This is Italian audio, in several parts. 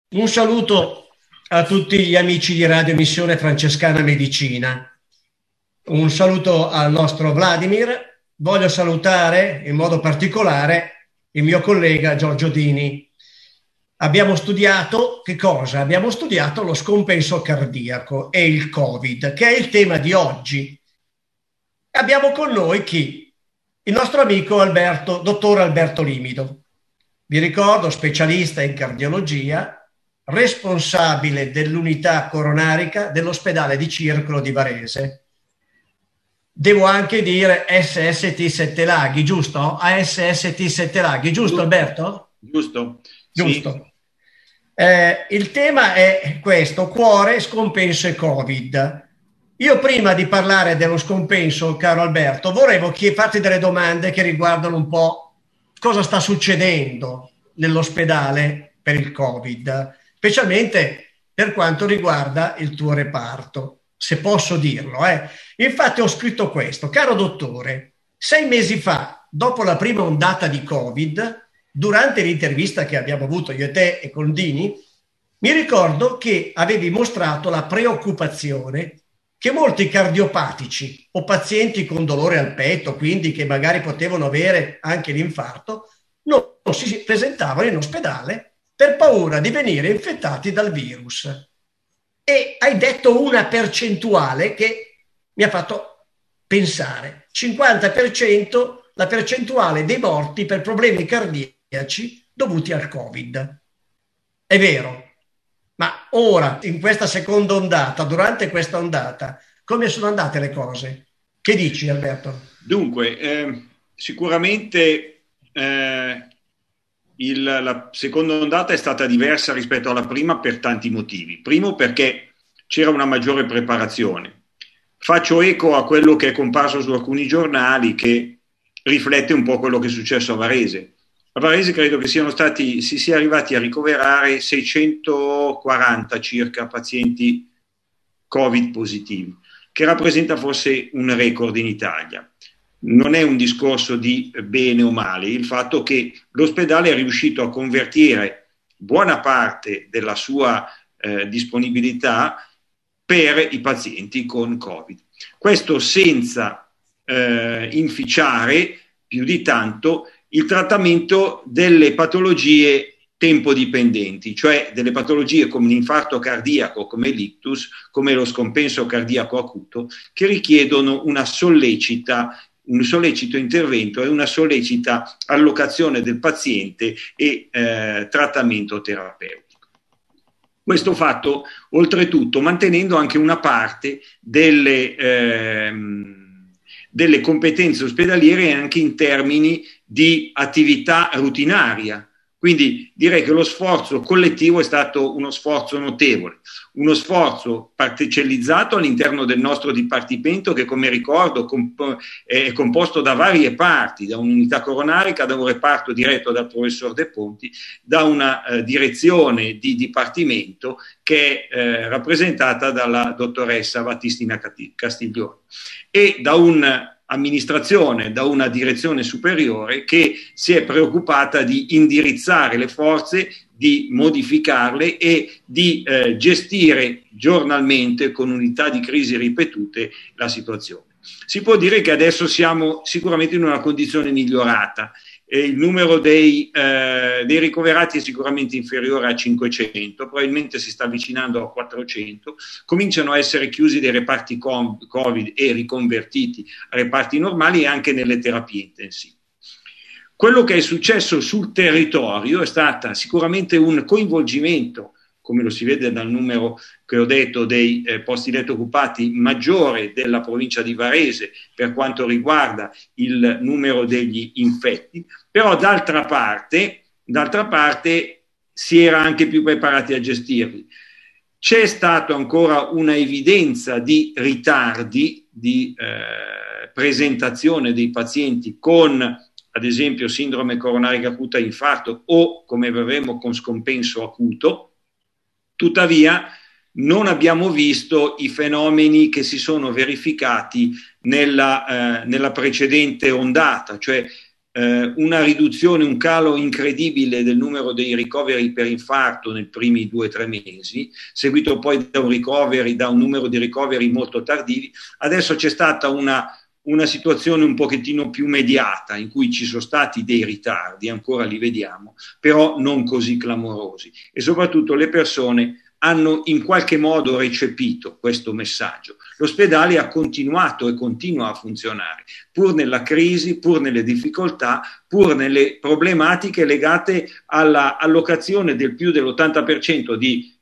Un saluto a tutti gli amici di Radio Missione Francescana Medicina. Un saluto al nostro Vladimir. Voglio salutare in modo particolare il mio collega Giorgio Dini. Abbiamo studiato che cosa? Abbiamo studiato lo scompenso cardiaco e il Covid, che è il tema di oggi. Abbiamo con noi chi? Il nostro amico dottor Alberto Limido. Vi ricordo, specialista in cardiologia, responsabile dell'unità coronarica dell'ospedale di Circolo di Varese. Devo anche dire SST Sette Laghi, giusto? ASST Sette Laghi, giusto Alberto? Giusto. Giusto. Sì. Il tema è questo, cuore, scompenso e Covid. Io prima di parlare dello scompenso, caro Alberto, volevo farti delle domande che riguardano un po' cosa sta succedendo nell'ospedale per il Covid, specialmente per quanto riguarda il tuo reparto, se posso dirlo. Infatti ho scritto questo: caro dottore, 6 mesi fa, dopo la prima ondata di Covid, durante l'intervista che abbiamo avuto io e te e con Dini, mi ricordo che avevi mostrato la preoccupazione che molti cardiopatici o pazienti con dolore al petto, quindi che magari potevano avere anche l'infarto, non si presentavano in ospedale per paura di venire infettati dal virus. E hai detto una percentuale che mi ha fatto pensare: 50% la percentuale dei morti per problemi cardiaci dovuti al Covid. È vero, ma ora, in questa seconda ondata, durante questa ondata, come sono andate le cose? Che dici, Alberto? Dunque, sicuramente la seconda ondata è stata diversa rispetto alla prima per tanti motivi. Primo, perché c'era una maggiore preparazione. Faccio eco a quello che è comparso su alcuni giornali, che riflette un po' quello che è successo a Varese. A Varese credo che si sia arrivati a ricoverare 640 circa pazienti Covid positivi, che rappresenta forse un record in Italia. Non è un discorso di bene o male, il fatto che l'ospedale è riuscito a convertire buona parte della sua disponibilità per i pazienti con Covid. Questo senza inficiare più di tanto il trattamento delle patologie tempodipendenti, cioè delle patologie come l'infarto cardiaco, come l'ictus, come lo scompenso cardiaco acuto, che richiedono un sollecito intervento e una sollecita allocazione del paziente e trattamento terapeutico. Questo fatto, oltretutto, mantenendo anche una parte delle competenze ospedaliere anche in termini di attività rutinaria. Quindi direi che lo sforzo collettivo è stato uno sforzo notevole, uno sforzo parcellizzato all'interno del nostro dipartimento che, come ricordo, è composto da varie parti, da un'unità coronarica, da un reparto diretto dal professor De Ponti, da una direzione di dipartimento che è rappresentata dalla dottoressa Battistina Castiglione e da un'amministrazione, da una direzione superiore che si è preoccupata di indirizzare le forze, di modificarle e di gestire giornalmente con unità di crisi ripetute la situazione. Si può dire che adesso siamo sicuramente in una condizione migliorata. Il numero dei ricoverati è sicuramente inferiore a 500, probabilmente si sta avvicinando a 400, cominciano a essere chiusi dei reparti Covid e riconvertiti a reparti normali e anche nelle terapie intensive. Quello che è successo sul territorio è stata sicuramente un coinvolgimento, come lo si vede dal numero che ho detto dei posti letto occupati, maggiore della provincia di Varese per quanto riguarda il numero degli infetti, però d'altra parte si era anche più preparati a gestirli. C'è stata ancora una evidenza di ritardi di presentazione dei pazienti con, ad esempio, sindrome coronarica acuta e infarto o, come vedremo, con scompenso acuto. Tuttavia non abbiamo visto i fenomeni che si sono verificati nella precedente ondata, cioè una riduzione, un calo incredibile del numero dei ricoveri per infarto nei primi 2 o 3 mesi, seguito poi da un numero di ricoveri molto tardivi. Adesso c'è stata una situazione un pochettino più mediata, in cui ci sono stati dei ritardi, ancora li vediamo, però non così clamorosi, e soprattutto le persone hanno in qualche modo recepito questo messaggio. L'ospedale ha continuato e continua a funzionare, pur nella crisi, pur nelle difficoltà, pur nelle problematiche legate alla allocazione del più dell'80%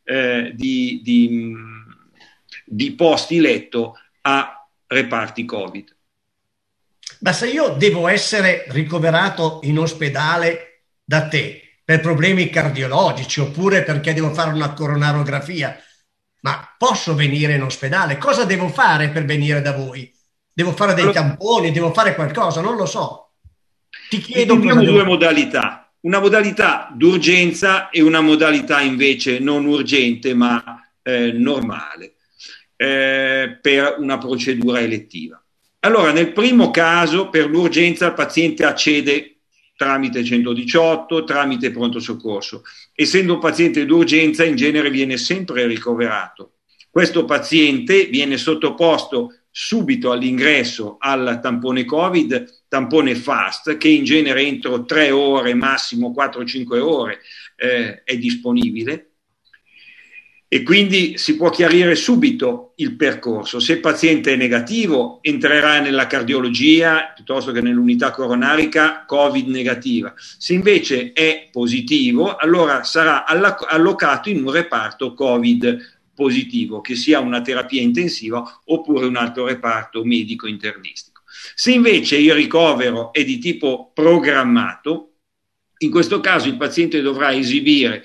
di posti letto a reparti Covid. Ma se io devo essere ricoverato in ospedale da te per problemi cardiologici oppure perché devo fare una coronarografia, ma posso venire in ospedale? Cosa devo fare per venire da voi? Devo fare dei tamponi? Devo fare qualcosa? Non lo so. Ti chiedo Abbiamo due modalità, una modalità d'urgenza e una modalità invece non urgente ma normale per una procedura elettiva. Allora, nel primo caso, per l'urgenza, il paziente accede tramite 118, tramite pronto soccorso. Essendo un paziente d'urgenza, in genere viene sempre ricoverato. Questo paziente viene sottoposto subito all'ingresso al tampone Covid, tampone FAST, che in genere entro 3 ore, massimo 4-5 ore è disponibile. E quindi si può chiarire subito il percorso. Se il paziente è negativo, entrerà nella cardiologia piuttosto che nell'unità coronarica Covid negativa. Se invece è positivo, allora sarà allocato in un reparto Covid positivo, che sia una terapia intensiva oppure un altro reparto medico internistico. Se invece il ricovero è di tipo programmato, in questo caso il paziente dovrà esibire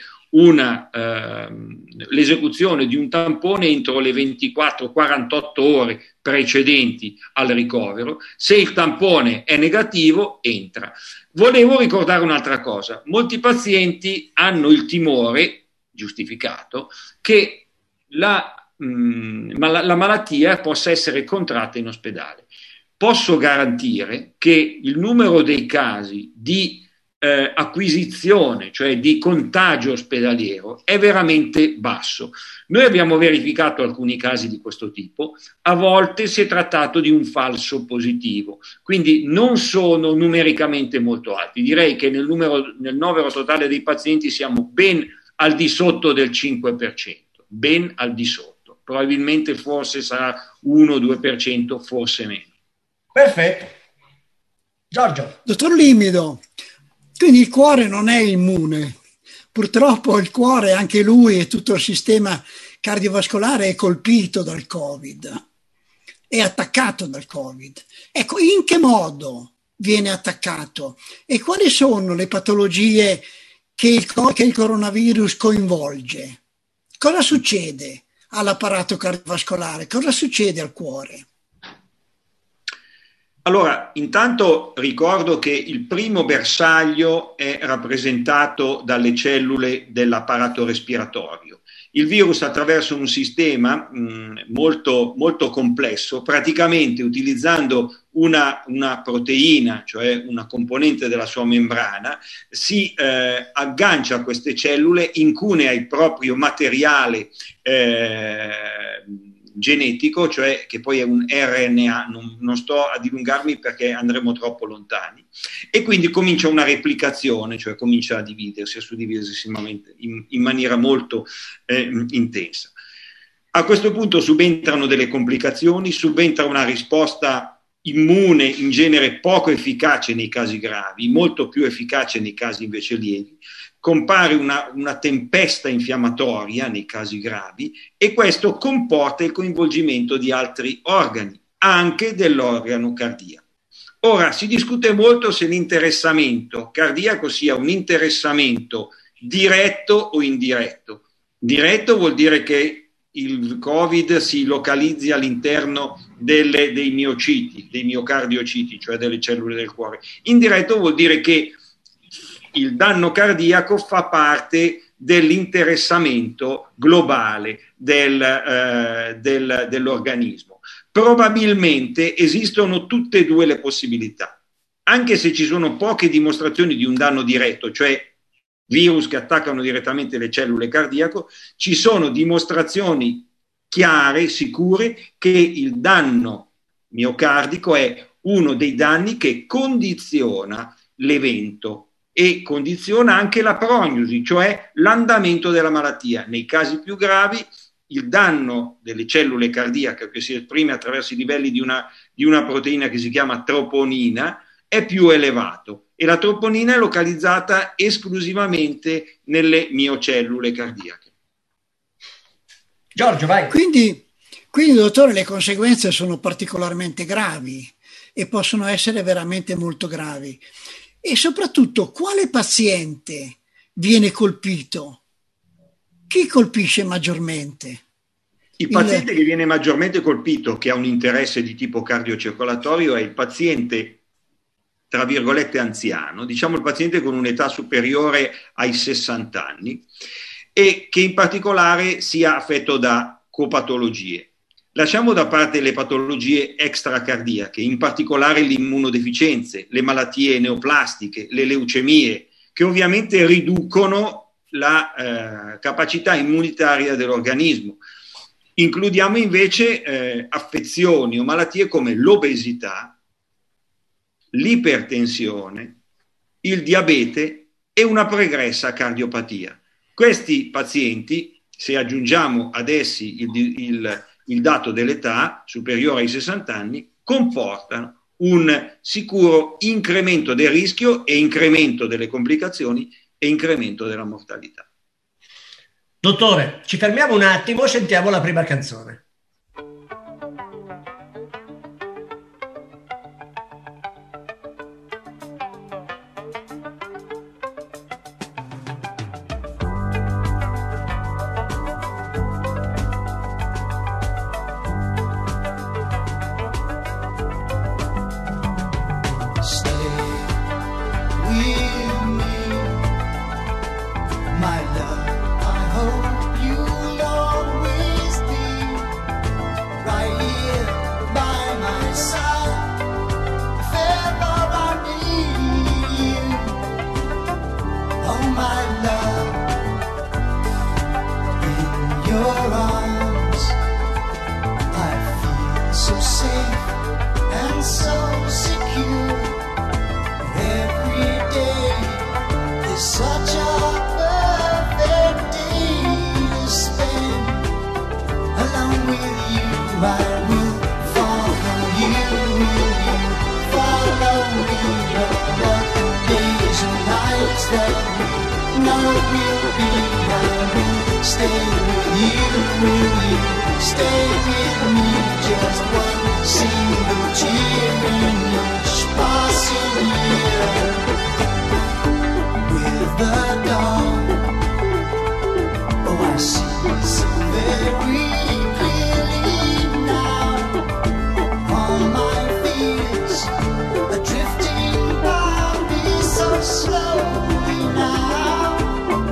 l'esecuzione di un tampone entro le 24-48 ore precedenti al ricovero. Se il tampone è negativo, entra. Volevo ricordare un'altra cosa: molti pazienti hanno il timore, giustificato, che la malattia possa essere contratta in ospedale. Posso garantire che il numero dei casi di acquisizione, cioè di contagio ospedaliero, è veramente basso. Noi abbiamo verificato alcuni casi di questo tipo, a volte si è trattato di un falso positivo, quindi non sono numericamente molto alti. Direi che nel novero totale dei pazienti siamo ben al di sotto del 5%, ben al di sotto. Probabilmente forse sarà 1-2%, forse meno. Perfetto. Giorgio. Dottor Limido, quindi il cuore non è immune. Purtroppo il cuore, anche lui e tutto il sistema cardiovascolare è colpito dal Covid, è attaccato dal Covid. Ecco, in che modo viene attaccato e quali sono le patologie che il coronavirus coinvolge? Cosa succede all'apparato cardiovascolare? Cosa succede al cuore? Allora, intanto ricordo che il primo bersaglio è rappresentato dalle cellule dell'apparato respiratorio. Il virus, attraverso un sistema molto, molto complesso, praticamente utilizzando una proteina, cioè una componente della sua membrana, si aggancia a queste cellule, incunea il proprio materiale genetico, cioè che poi è un RNA, non sto a dilungarmi perché andremo troppo lontani, e quindi comincia una replicazione, cioè comincia a dividersi, a suddividersi in maniera molto intensa. A questo punto subentrano delle complicazioni, subentra una risposta immune in genere poco efficace nei casi gravi, molto più efficace nei casi invece lievi. Compare una tempesta infiammatoria nei casi gravi e questo comporta il coinvolgimento di altri organi, anche dell'organo cardiaco. Ora, si discute molto se l'interessamento cardiaco sia un interessamento diretto o indiretto. Diretto vuol dire che il Covid si localizzi all'interno dei miociti, dei miocardiociti, cioè delle cellule del cuore. Indiretto vuol dire che il danno cardiaco fa parte dell'interessamento globale dell'organismo. Probabilmente esistono tutte e due le possibilità. anche se ci sono poche dimostrazioni di un danno diretto, cioè virus che attaccano direttamente le cellule cardiache, ci sono dimostrazioni chiare, sicure, che il danno miocardico è uno dei danni che condiziona l'evento e condiziona anche la prognosi, cioè l'andamento della malattia. Nei casi più gravi il danno delle cellule cardiache, che si esprime attraverso i livelli di una proteina che si chiama troponina, è più elevato, e la troponina è localizzata esclusivamente nelle miocellule cardiache. Giorgio, vai. Quindi, dottore, le conseguenze sono particolarmente gravi e possono essere veramente molto gravi. E soprattutto, quale paziente viene colpito? Chi colpisce maggiormente? Il paziente che viene maggiormente colpito, che ha un interesse di tipo cardiocircolatorio, è il paziente, tra virgolette, anziano, diciamo il paziente con un'età superiore ai 60 anni e che in particolare sia affetto da copatologie. Lasciamo da parte le patologie extracardiache, in particolare le immunodeficienze, le malattie neoplastiche, le leucemie, che ovviamente riducono la capacità immunitaria dell'organismo. Includiamo invece affezioni o malattie come l'obesità, l'ipertensione, il diabete e una pregressa cardiopatia. Questi pazienti, se aggiungiamo ad essi il dato dell'età superiore ai 60 anni, comportano un sicuro incremento del rischio e incremento delle complicazioni e incremento della mortalità. Dottore, ci fermiamo un attimo e sentiamo la prima canzone.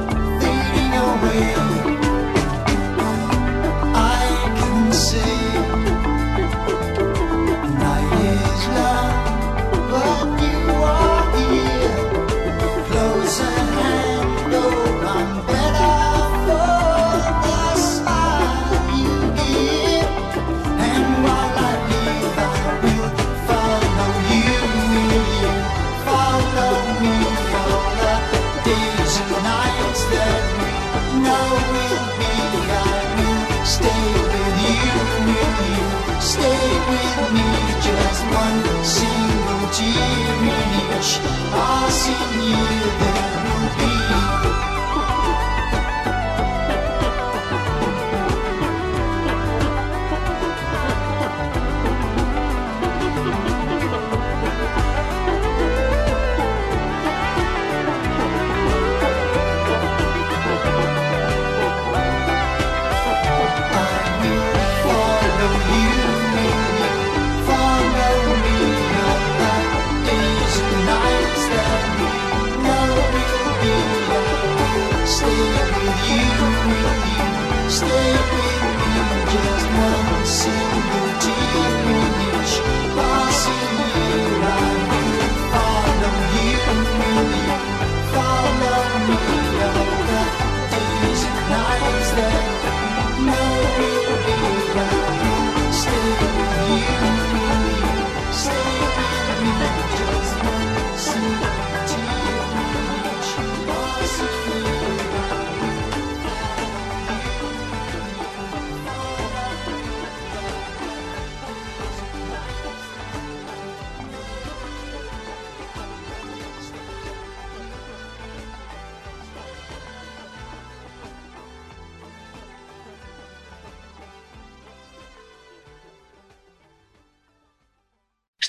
I can see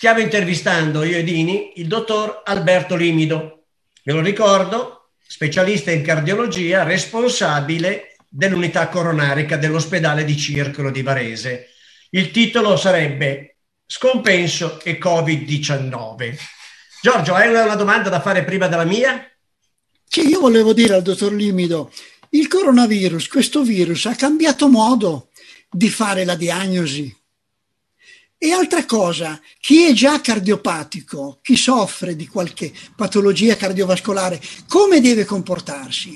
stiamo intervistando io e Dini il dottor Alberto Limido, ve lo ricordo, specialista in cardiologia, responsabile dell'unità coronarica dell'ospedale di Circolo di Varese. Il titolo sarebbe Scompenso e Covid-19. Giorgio, hai una domanda da fare prima della mia? Sì, io volevo dire al dottor Limido, il coronavirus, questo virus ha cambiato modo di fare la diagnosi. E altra cosa, chi è già cardiopatico, chi soffre di qualche patologia cardiovascolare, come deve comportarsi?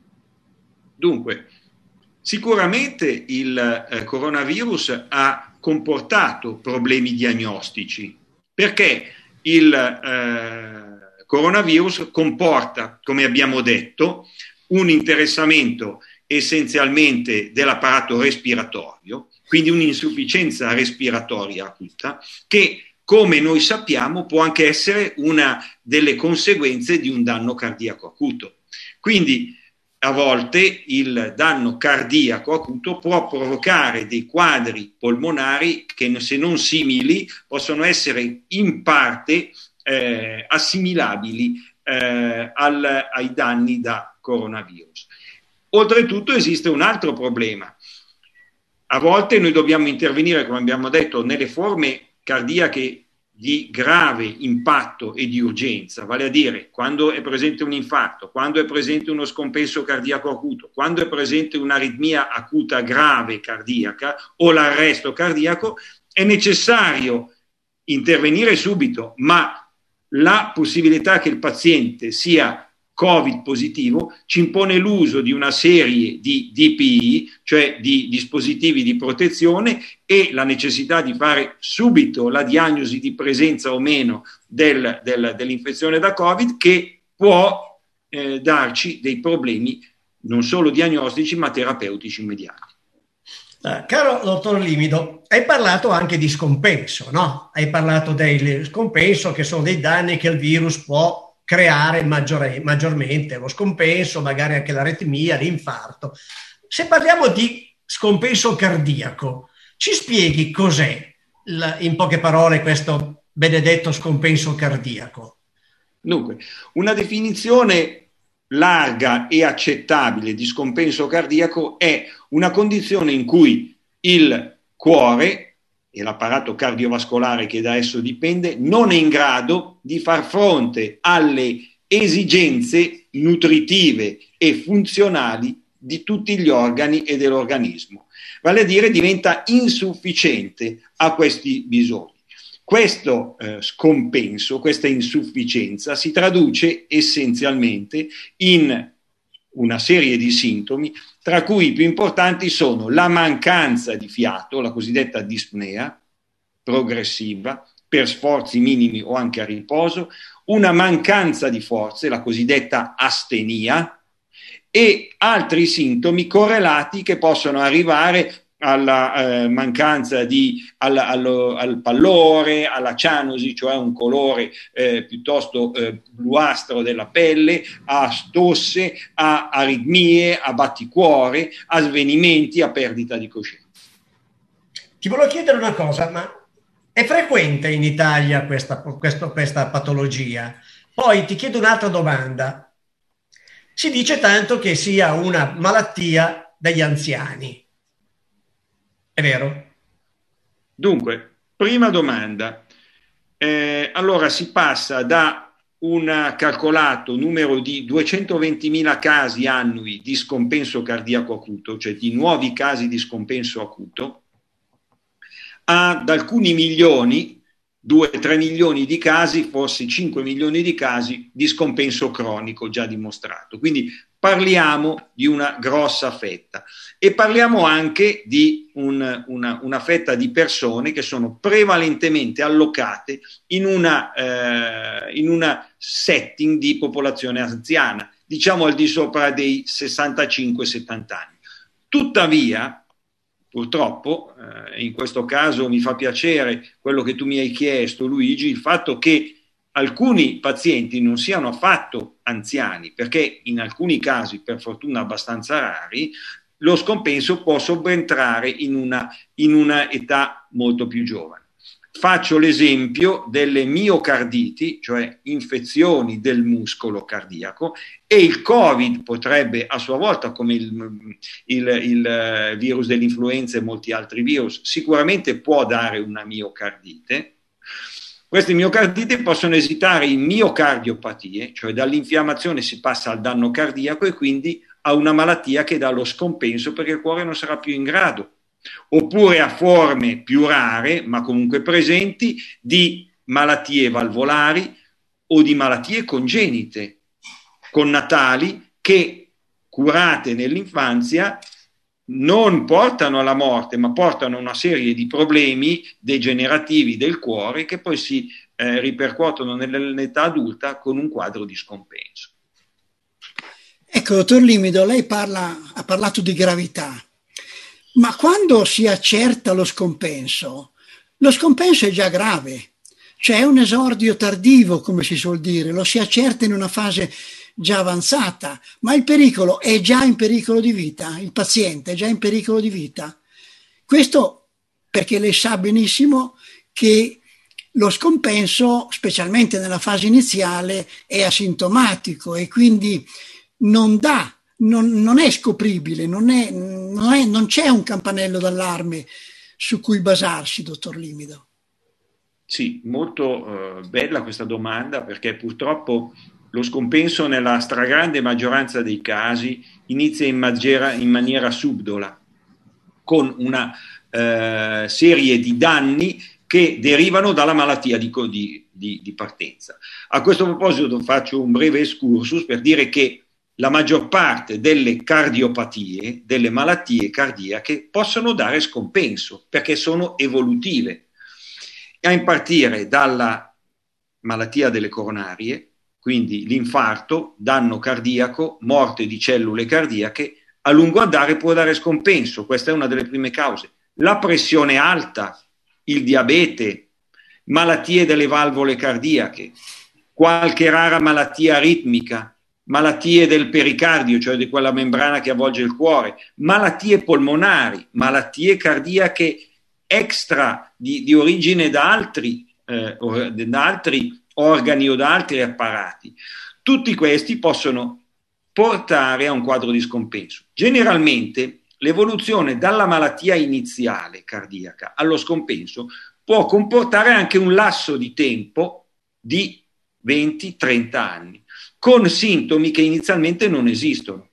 Dunque, sicuramente il coronavirus ha comportato problemi diagnostici, perché il coronavirus comporta, come abbiamo detto, un interessamento essenzialmente dell'apparato respiratorio, quindi un'insufficienza respiratoria acuta, che, come noi sappiamo, può anche essere una delle conseguenze di un danno cardiaco acuto. Quindi, a volte il danno cardiaco acuto può provocare dei quadri polmonari che, se non simili, possono essere in parte assimilabili ai danni da coronavirus. Oltretutto esiste un altro problema. A volte noi dobbiamo intervenire, come abbiamo detto, nelle forme cardiache di grave impatto e di urgenza, vale a dire quando è presente un infarto, quando è presente uno scompenso cardiaco acuto, quando è presente un'aritmia acuta grave cardiaca o l'arresto cardiaco, è necessario intervenire subito, ma la possibilità che il paziente sia Covid positivo ci impone l'uso di una serie di DPI, cioè di dispositivi di protezione, e la necessità di fare subito la diagnosi di presenza o meno dell'infezione da Covid, che può darci dei problemi non solo diagnostici ma terapeutici immediati. Caro dottor Limido, hai parlato anche di scompenso, no? Hai parlato del scompenso, che sono dei danni che il virus può creare maggiormente, lo scompenso, magari anche l'aritmia, l'infarto. Se parliamo di scompenso cardiaco, ci spieghi cos'è, in poche parole, questo benedetto scompenso cardiaco? Dunque, una definizione larga e accettabile di scompenso cardiaco è una condizione in cui il cuore e l'apparato cardiovascolare che da esso dipende non è in grado di far fronte alle esigenze nutritive e funzionali di tutti gli organi e dell'organismo, vale a dire diventa insufficiente a questi bisogni. Questo scompenso, questa insufficienza si traduce essenzialmente in una serie di sintomi, tra cui i più importanti sono la mancanza di fiato, la cosiddetta dispnea progressiva, per sforzi minimi o anche a riposo, una mancanza di forze, la cosiddetta astenia, e altri sintomi correlati che possono arrivare alla mancanza al pallore, alla cianosi, cioè un colore piuttosto bluastro della pelle, a tosse, a aritmie, a batticuore, a svenimenti, a perdita di coscienza. Ti volevo chiedere una cosa, ma è frequente in Italia questa patologia? Poi ti chiedo un'altra domanda. Si dice tanto che sia una malattia degli anziani. È vero? Dunque, prima domanda. Allora si passa da un calcolato numero di 220.000 casi annui di scompenso cardiaco acuto, cioè di nuovi casi di scompenso acuto, ad alcuni milioni, 2-3 milioni di casi, forse 5 milioni di casi di scompenso cronico già dimostrato. Quindi parliamo di una grossa fetta e parliamo anche di una fetta di persone che sono prevalentemente allocate in una setting di popolazione anziana, diciamo al di sopra dei 65-70 anni. Tuttavia, purtroppo, in questo caso mi fa piacere quello che tu mi hai chiesto, Luigi, il fatto che alcuni pazienti non siano affatto anziani, perché in alcuni casi, per fortuna abbastanza rari, lo scompenso può subentrare in una età molto più giovane. faccio l'esempio delle miocarditi, cioè infezioni del muscolo cardiaco, e il Covid potrebbe a sua volta, come il virus dell'influenza e molti altri virus, sicuramente può dare una miocardite. Queste miocarditi possono esitare in miocardiopatie, cioè dall'infiammazione si passa al danno cardiaco e quindi a una malattia che dà lo scompenso perché il cuore non sarà più in grado, oppure a forme più rare, ma comunque presenti, di malattie valvolari o di malattie congenite, connatali, che curate nell'infanzia non portano alla morte, ma portano a una serie di problemi degenerativi del cuore che poi si ripercuotono nell'età adulta con un quadro di scompenso. Ecco, dottor Limido, lei ha parlato di gravità, ma quando si accerta lo scompenso è già grave, cioè è un esordio tardivo, come si suol dire, lo si accerta in una fase già avanzata, ma il pericolo è già in pericolo di vita, il paziente è già in pericolo di vita. Questo perché lei sa benissimo che lo scompenso, specialmente nella fase iniziale, è asintomatico e quindi non è scopribile, non c'è un campanello d'allarme su cui basarsi, dottor Limido. Sì, molto bella questa domanda, perché purtroppo lo scompenso nella stragrande maggioranza dei casi inizia in maniera subdola, con una serie di danni che derivano dalla malattia di partenza. A questo proposito faccio un breve excursus per dire che la maggior parte delle cardiopatie, delle malattie cardiache, possono dare scompenso perché sono evolutive, a impartire dalla malattia delle coronarie, quindi l'infarto, danno cardiaco, morte di cellule cardiache, a lungo andare può dare scompenso, questa è una delle prime cause. La pressione alta, il diabete, malattie delle valvole cardiache, qualche rara malattia aritmica, malattie del pericardio, cioè di quella membrana che avvolge il cuore, malattie polmonari, malattie cardiache extra di origine da altri organi o da altri apparati. Tutti questi possono portare a un quadro di scompenso. Generalmente l'evoluzione dalla malattia iniziale cardiaca allo scompenso può comportare anche un lasso di tempo di 20-30 anni, con sintomi che inizialmente non esistono.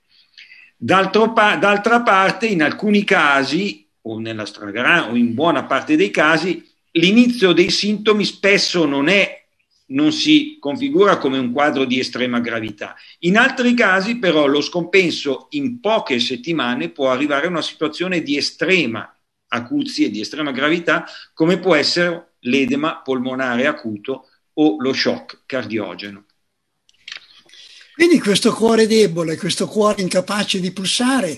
D'altra parte, in alcuni casi, o in buona parte dei casi, l'inizio dei sintomi spesso non si configura come un quadro di estrema gravità. In altri casi, però, lo scompenso in poche settimane può arrivare a una situazione di estrema acuzia e di estrema gravità, come può essere l'edema polmonare acuto o lo shock cardiogeno. Quindi questo cuore debole, questo cuore incapace di pulsare,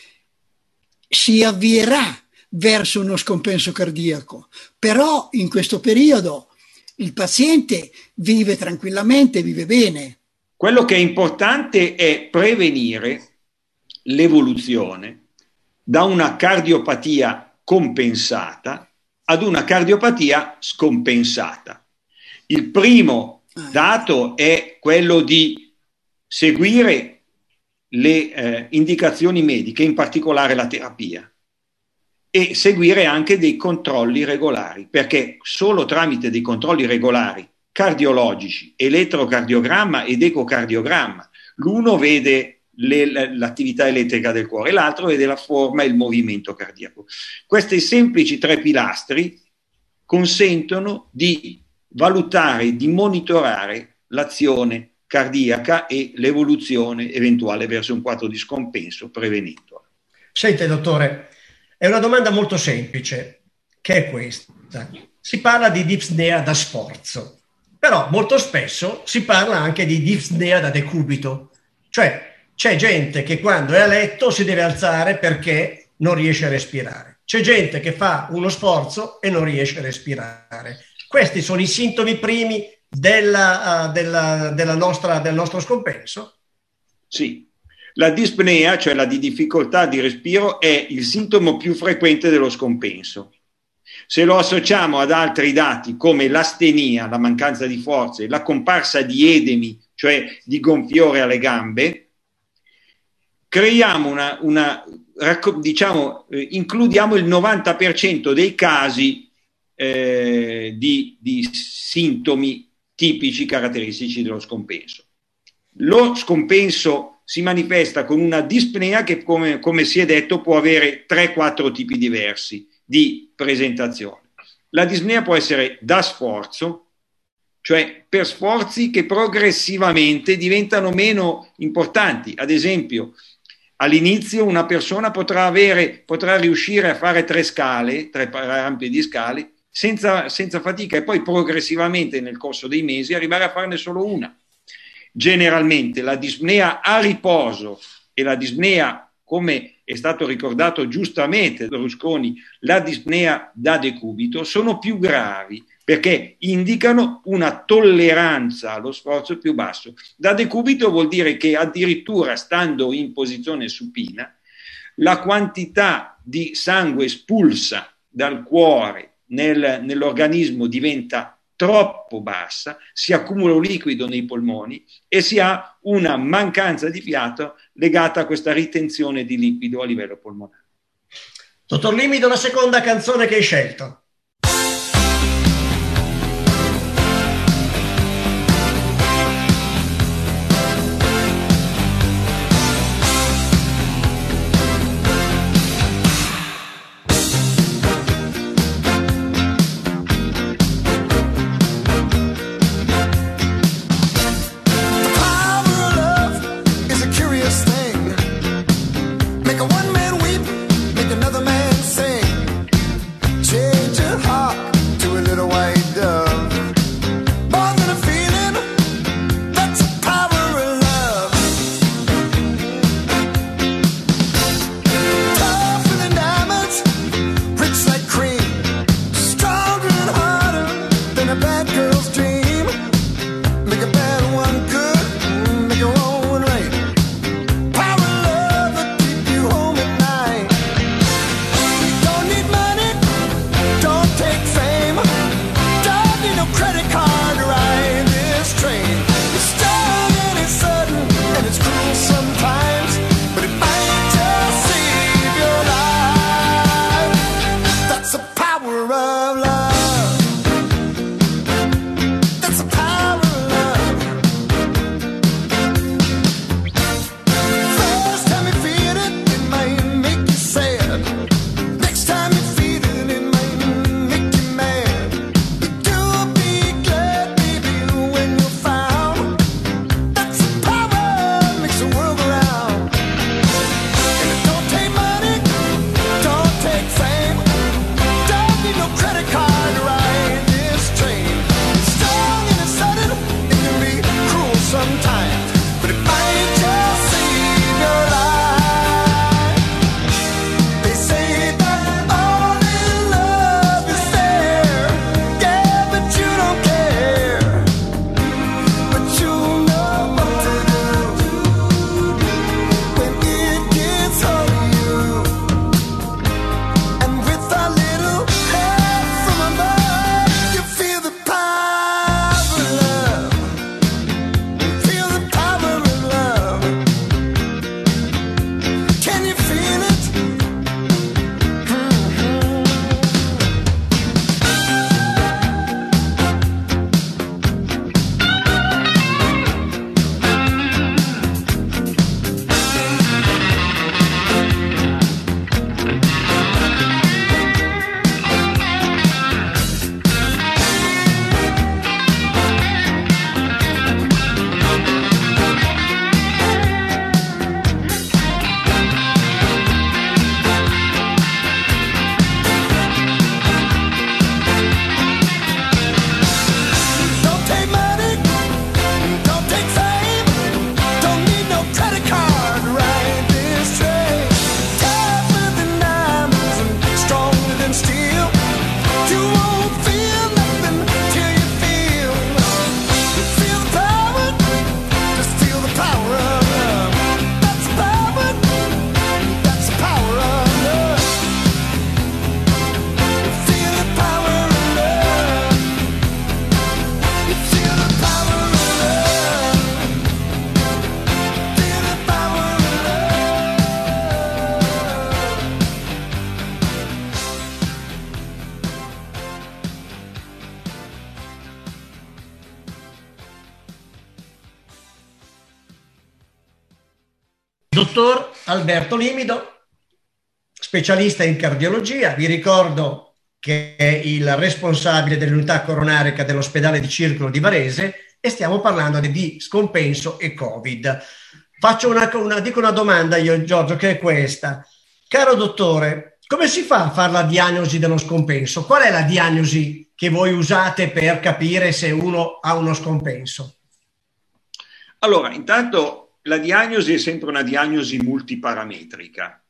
si avvierà verso uno scompenso cardiaco, però in questo periodo il paziente vive tranquillamente, vive bene. Quello che è importante è prevenire l'evoluzione da una cardiopatia compensata ad una cardiopatia scompensata. Il primo dato è quello di seguire le indicazioni mediche, in particolare la terapia, e seguire anche dei controlli regolari, perché solo tramite dei controlli regolari cardiologici, elettrocardiogramma ed ecocardiogramma, l'uno vede l'attività elettrica del cuore, l'altro vede la forma e il movimento cardiaco. Questi semplici 3 pilastri consentono di valutare, di monitorare l'azione cardiaca e l'evoluzione eventuale verso un quadro di scompenso prevenendo. Sente, dottore, è una domanda molto semplice, che è questa. Si parla di dispnea da sforzo, però molto spesso si parla anche di dispnea da decubito, cioè c'è gente che quando è a letto si deve alzare perché non riesce a respirare. C'è gente che fa uno sforzo e non riesce a respirare. Questi sono i sintomi primi del nostro scompenso? Sì. La dispnea, cioè la di difficoltà di respiro, è il sintomo più frequente dello scompenso. Se lo associamo ad altri dati come l'astenia, la mancanza di forze, la comparsa di edemi, cioè di gonfiore alle gambe, creiamo includiamo il 90% dei casi di sintomi tipici caratteristici dello scompenso. Lo scompenso si manifesta con una dispnea che, come si è detto, può avere 3-4 tipi diversi di presentazione. La dispnea può essere da sforzo, cioè per sforzi che progressivamente diventano meno importanti. Ad esempio, all'inizio una persona potrà riuscire a fare 3 rampe di scale senza fatica, e poi progressivamente nel corso dei mesi arrivare a farne solo una. Generalmente la dispnea a riposo e la dispnea, come è stato ricordato giustamente da Rusconi, la dispnea da decubito, sono più gravi perché indicano una tolleranza allo sforzo più basso. Da decubito vuol dire che addirittura stando in posizione supina, la quantità di sangue espulsa dal cuore nell'organismo diventa troppo bassa, si accumula un liquido nei polmoni e si ha una mancanza di fiato legata a questa ritenzione di liquido a livello polmonare. Dottor Limido, la seconda canzone che hai scelto. Make a one man weep, make another man sing. Change dottor Alberto Limido, specialista in cardiologia. Vi ricordo che è il responsabile dell'unità coronarica dell'ospedale di Circolo di Varese e stiamo parlando di scompenso e Covid. Faccio dico una domanda io, Giorgio, che è questa. Caro dottore, come si fa a fare la diagnosi dello scompenso? Qual è la diagnosi che voi usate per capire se uno ha uno scompenso? Allora, intanto la diagnosi è sempre una diagnosi multiparametrica.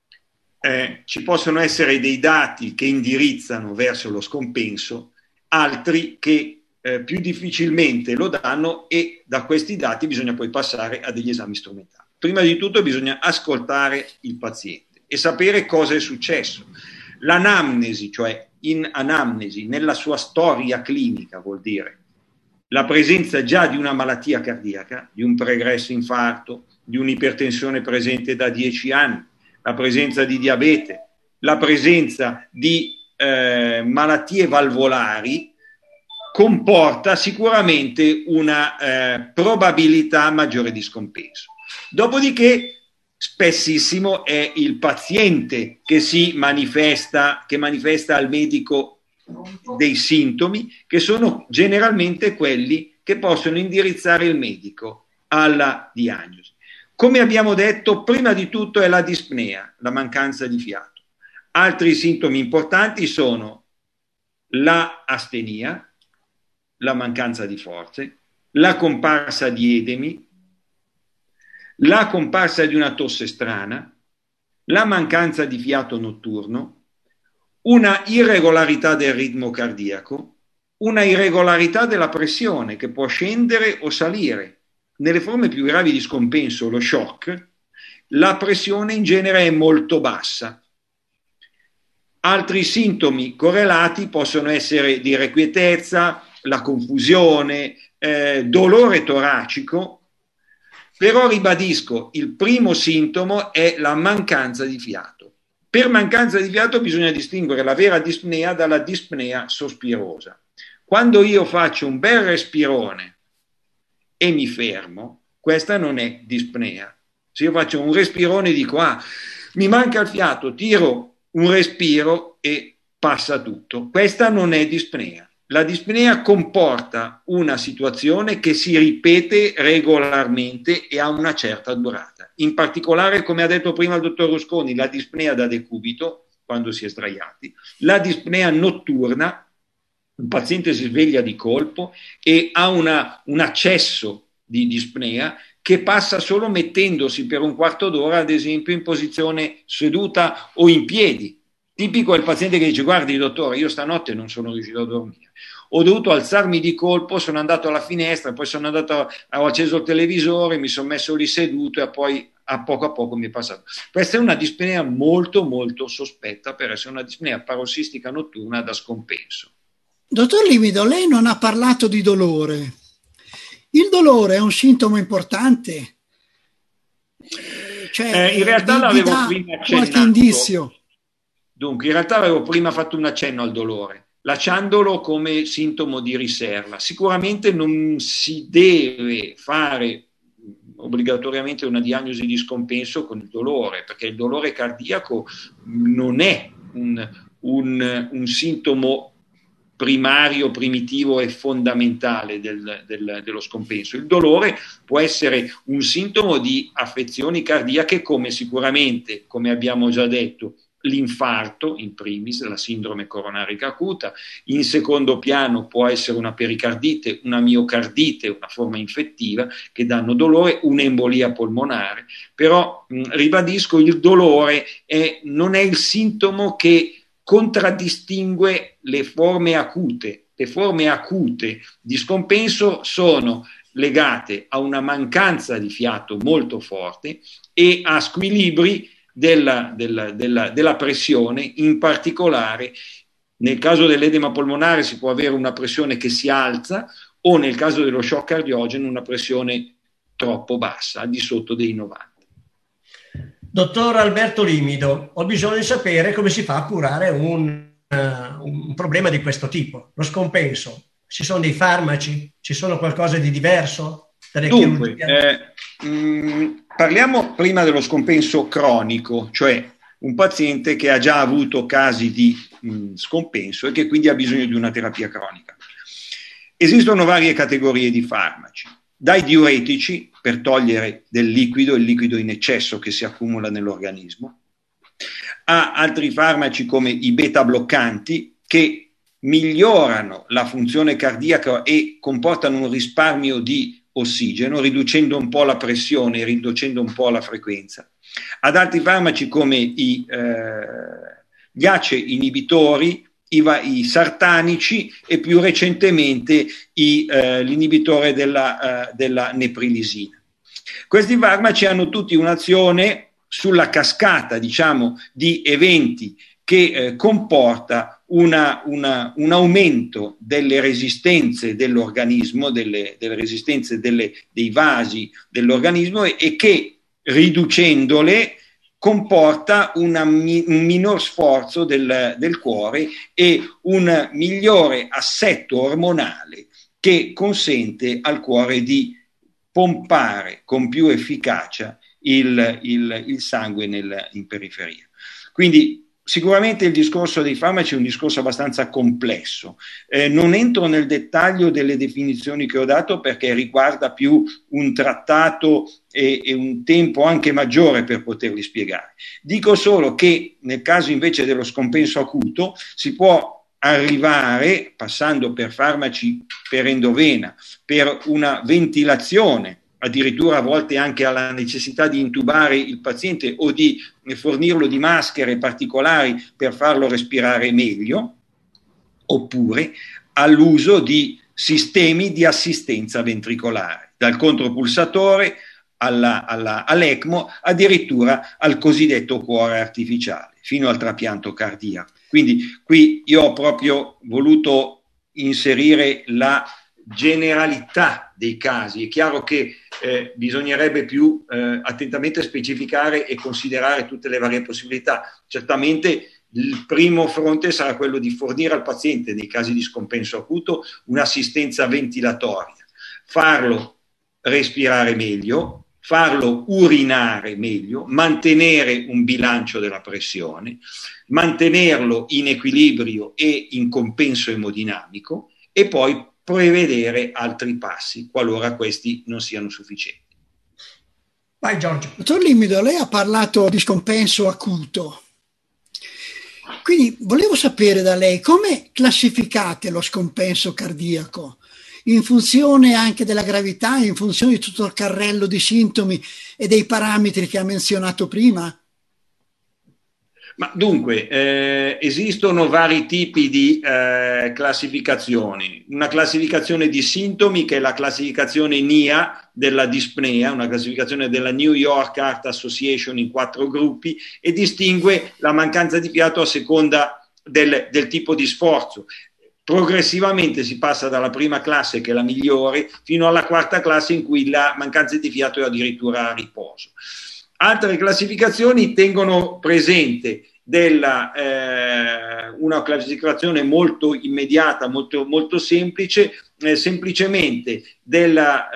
Ci possono essere dei dati che indirizzano verso lo scompenso, altri che più difficilmente lo danno, e da questi dati bisogna poi passare a degli esami strumentali. Prima di tutto bisogna ascoltare il paziente e sapere cosa è successo. L'anamnesi, cioè in anamnesi, nella sua storia clinica, vuol dire la presenza già di una malattia cardiaca, di un pregresso infarto, di un'ipertensione presente da 10 anni, la presenza di diabete, la presenza di malattie valvolari, comporta sicuramente una probabilità maggiore di scompenso. Dopodiché spessissimo è il paziente che manifesta al medico dei sintomi che sono generalmente quelli che possono indirizzare il medico alla diagnosi. Come abbiamo detto, prima di tutto è la dispnea, la mancanza di fiato. Altri sintomi importanti sono la astenia, la mancanza di forze, la comparsa di edemi, la comparsa di una tosse strana, la mancanza di fiato notturno, una irregolarità del ritmo cardiaco, una irregolarità della pressione che può scendere o salire. Nelle forme più gravi di scompenso, lo shock, la pressione in genere è molto bassa. Altri sintomi correlati possono essere di irrequietezza, la confusione, dolore toracico, però ribadisco, il primo sintomo è la mancanza di fiato. Per mancanza di fiato bisogna distinguere la vera dispnea dalla dispnea sospirosa. Quando io faccio un bel respirone e mi fermo, questa non è dispnea. Se io faccio un respirone e dico mi manca il fiato, tiro un respiro e passa tutto, questa non è dispnea. La dispnea comporta una situazione che si ripete regolarmente e ha una certa durata. In particolare, come ha detto prima il dottor Rusconi, la dispnea da decubito, quando si è sdraiati, la dispnea notturna, un paziente si sveglia di colpo e ha un accesso di dispnea che passa solo mettendosi per un quarto d'ora, ad esempio, in posizione seduta o in piedi. Tipico è il paziente che dice: guardi dottore, io stanotte non sono riuscito a dormire, ho dovuto alzarmi di colpo, sono andato alla finestra, poi ho acceso il televisore, mi sono messo lì seduto e poi a poco mi è passato. Questa è una dispnea molto molto sospetta per essere una dispnea parossistica notturna da scompenso. Dottor Limido, lei non ha parlato di dolore. Il dolore è un sintomo importante? Cioè, in realtà l'avevo prima accennato. Qualche indizio? Dunque, in realtà avevo prima fatto un accenno al dolore, lasciandolo come sintomo di riserva. Sicuramente non si deve fare obbligatoriamente una diagnosi di scompenso con il dolore, perché il dolore cardiaco non è un sintomo primario, primitivo e fondamentale dello scompenso. Il dolore può essere un sintomo di affezioni cardiache, come sicuramente, come abbiamo già detto, l'infarto in primis, la sindrome coronarica acuta. In secondo piano può essere una pericardite, una miocardite, una forma infettiva che danno dolore, un'embolia polmonare. Però ribadisco, il dolore non è il sintomo che contraddistingue le forme acute. Le forme acute di scompenso sono legate a una mancanza di fiato molto forte e a squilibri della pressione. In particolare, nel caso dell'edema polmonare si può avere una pressione che si alza, o nel caso dello shock cardiogeno una pressione troppo bassa, al di sotto dei 90. Dottor Alberto Limido, ho bisogno di sapere come si fa a curare un problema di questo tipo, lo scompenso. Ci sono dei farmaci? Ci sono qualcosa di diverso? Dunque, Parliamo prima dello scompenso cronico, cioè un paziente che ha già avuto casi di scompenso e che quindi ha bisogno di una terapia cronica. Esistono varie categorie di farmaci, dai diuretici per togliere il liquido in eccesso che si accumula nell'organismo, a altri farmaci come i beta bloccanti che migliorano la funzione cardiaca e comportano un risparmio di ossigeno, riducendo un po' la pressione, riducendo un po' la frequenza. Ad altri farmaci come gli ACE inibitori, i sartanici e più recentemente l'inibitore della neprilisina. Questi farmaci hanno tutti un'azione sulla cascata, diciamo, di eventi che comporta un aumento delle resistenze dell'organismo, delle resistenze dei vasi dell'organismo e che riducendole comporta un minor sforzo del cuore e un migliore assetto ormonale che consente al cuore di pompare con più efficacia il sangue in periferia. Quindi sicuramente il discorso dei farmaci è un discorso abbastanza complesso. Non entro nel dettaglio delle definizioni che ho dato perché riguarda più un trattato e un tempo anche maggiore per poterli spiegare. Dico solo che nel caso invece dello scompenso acuto si può arrivare, passando per farmaci per endovena, per una ventilazione, addirittura a volte anche alla necessità di intubare il paziente o di fornirlo di maschere particolari per farlo respirare meglio, oppure all'uso di sistemi di assistenza ventricolare, dal contropulsatore all'ECMO, addirittura al cosiddetto cuore artificiale, fino al trapianto cardiaco. Quindi qui io ho proprio voluto inserire la generalità dei casi. È chiaro che bisognerebbe più attentamente specificare e considerare tutte le varie possibilità. Certamente il primo fronte sarà quello di fornire al paziente, nei casi di scompenso acuto, un'assistenza ventilatoria, farlo respirare meglio, farlo urinare meglio, mantenere un bilancio della pressione, mantenerlo in equilibrio e in compenso emodinamico e poi prevedere altri passi qualora questi non siano sufficienti. Vai Giorgio. Dottor Limido, lei ha parlato di scompenso acuto. Quindi volevo sapere da lei come classificate lo scompenso cardiaco in funzione anche della gravità, in funzione di tutto il carrello di sintomi e dei parametri che ha menzionato prima? Ma dunque, esistono vari tipi di classificazioni. Una classificazione di sintomi che è la classificazione NIA della dispnea, una classificazione della New York Heart Association in 4 gruppi e distingue la mancanza di fiato a seconda del tipo di sforzo. Progressivamente si passa dalla prima classe, che è la migliore, fino alla 4ª classe in cui la mancanza di fiato è addirittura a riposo. Altre classificazioni tengono presente una classificazione molto immediata, molto semplice, semplicemente della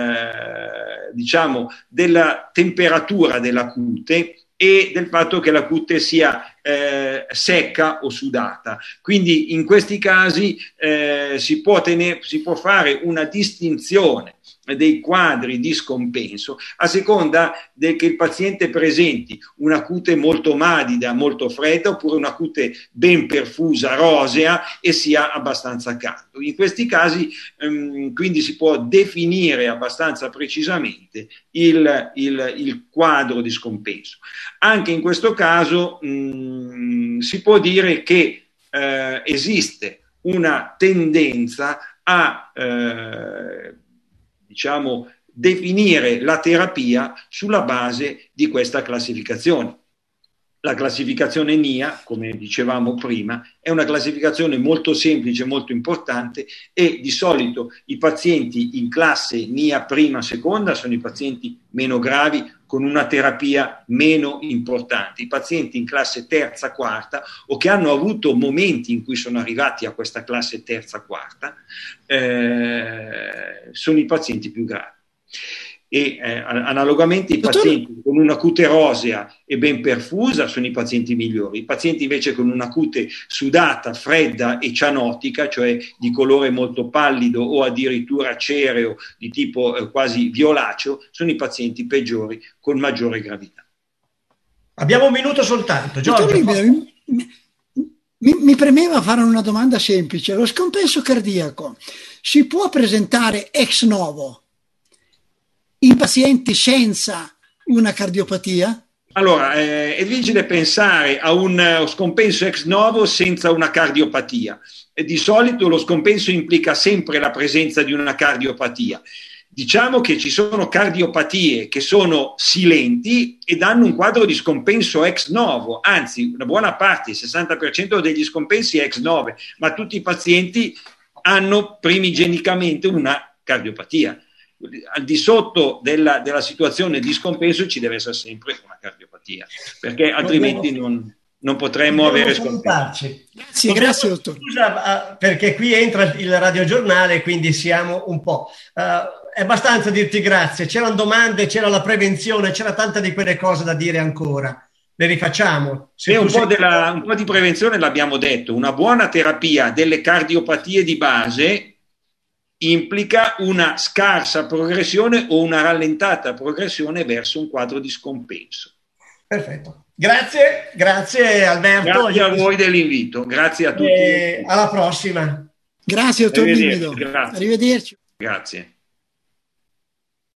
temperatura della cute e del fatto che la cute sia secca o sudata. Quindi in questi casi si può fare una distinzione dei quadri di scompenso a seconda che il paziente presenti una cute molto madida, molto fredda, oppure una cute ben perfusa, rosea e sia abbastanza caldo. In questi casi quindi si può definire abbastanza precisamente il quadro di scompenso. Anche in questo caso si può dire che esiste una tendenza a definire la terapia sulla base di questa classificazione. La classificazione NIA, come dicevamo prima, è una classificazione molto semplice, molto importante e di solito i pazienti in classe NIA prima, seconda sono i pazienti meno gravi con una terapia meno importante. I pazienti in classe terza, quarta o che hanno avuto momenti in cui sono arrivati a questa classe terza, quarta sono i pazienti più gravi. e analogamente i pazienti con una cute rosea e ben perfusa sono i pazienti migliori. I pazienti invece con una cute sudata, fredda e cianotica, cioè di colore molto pallido o addirittura cereo di tipo quasi violaceo, sono i pazienti peggiori con maggiore gravità. Abbiamo un minuto soltanto. Giorgio, mi premeva fare una domanda semplice. Lo scompenso cardiaco si può presentare ex novo in pazienti senza una cardiopatia? Allora, è difficile pensare a un scompenso ex novo senza una cardiopatia. E di solito lo scompenso implica sempre la presenza di una cardiopatia. Diciamo che ci sono cardiopatie che sono silenti e danno un quadro di scompenso ex novo, anzi una buona parte, il 60% degli scompensi è ex novo, ma tutti i pazienti hanno primigenicamente una cardiopatia. Al di sotto della situazione di scompenso ci deve essere sempre una cardiopatia, perché altrimenti non potremmo avere scompenso. Grazie dottor. Scusa, perché qui entra il radiogiornale, quindi siamo un po'... è abbastanza dirti grazie. C'erano domande, c'era la prevenzione, c'era tante di quelle cose da dire ancora. Le rifacciamo. Un po' di prevenzione l'abbiamo detto. Una buona terapia delle cardiopatie di base implica una scarsa progressione o una rallentata progressione verso un quadro di scompenso. Perfetto. Grazie Alberto. Grazie a voi dell'invito. Grazie a tutti. Alla prossima. Grazie dottor Mimido. Arrivederci. Grazie.